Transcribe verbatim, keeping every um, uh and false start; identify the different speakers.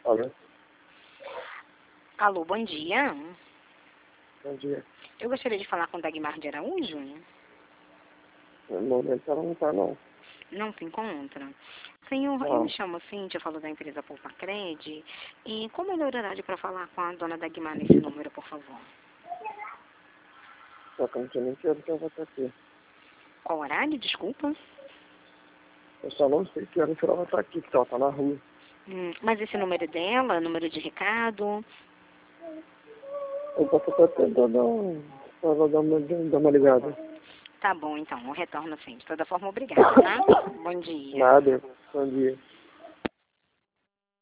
Speaker 1: Alô?
Speaker 2: Alô, bom dia.
Speaker 1: Bom dia.
Speaker 2: Eu gostaria de falar com Dagmar de Araújo.
Speaker 1: No momento ela não tá, não.
Speaker 2: Não se encontra? Senhor, eu
Speaker 1: Não.
Speaker 2: me chamo Cíntia, eu falo da empresa Poupa Cred. E qual é o melhor horário para falar com a dona Dagmar nesse número, por favor?
Speaker 1: Só que eu não sei nem que hora que ela vai estar aqui.
Speaker 2: Qual horário, desculpa?
Speaker 1: Eu só não sei que hora que ela vai estar aqui, porque ela tá na rua.
Speaker 2: Hum, mas esse número dela, número de recado?
Speaker 1: Eu posso até tentar dar, um, ela dar, uma, dar uma ligada.
Speaker 2: Tá bom, então, eu retorno sim. De toda forma, obrigada, tá? Bom dia.
Speaker 1: Nada. Bom dia.